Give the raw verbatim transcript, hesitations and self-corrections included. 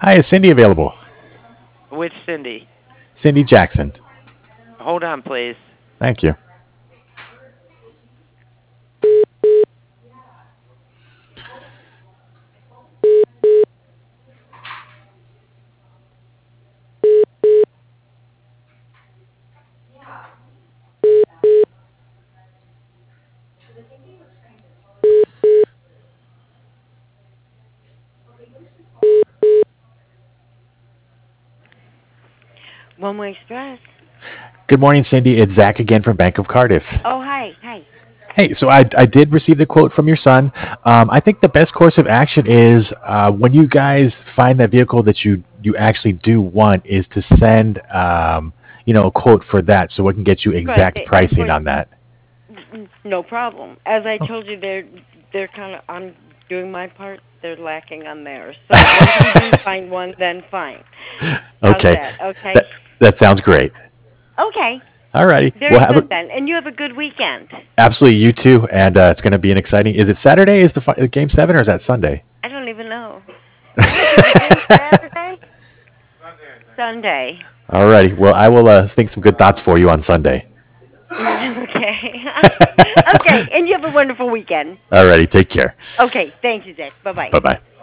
Hi, is Cindy available? Which Cindy? Cindy Jackson. Hold on, please. Thank you. One Way Express. Good morning, Cindy. It's Zach again from Bank of Cardiff. Oh, hi, hi. Hey, so I, I did receive the quote from your son. Um, I think the best course of action is uh, when you guys find that vehicle that you, you actually do want is to send um, you know a quote for that so we can get you Right, exact they, I'm pricing going. on that. No problem. As I Oh. told you, they're they're kind of. I'm doing my part. They're lacking on theirs. So once we do find one, then fine. How's Okay, that? Okay. that that sounds great. Okay. Alrighty, we'll Very have good a, then. And you have a good weekend. absolutely you too, and uh, it's going to be an exciting. Is it Saturday? Is the fi- game seven or is that Sunday? I don't even know. Is the game Saturday? Sunday. Alrighty, well I will uh, think some good thoughts for you on Sunday. Okay. Okay. And you have a wonderful weekend. Alrighty, take care. Okay. Thank you, Zach. Bye bye. Bye bye.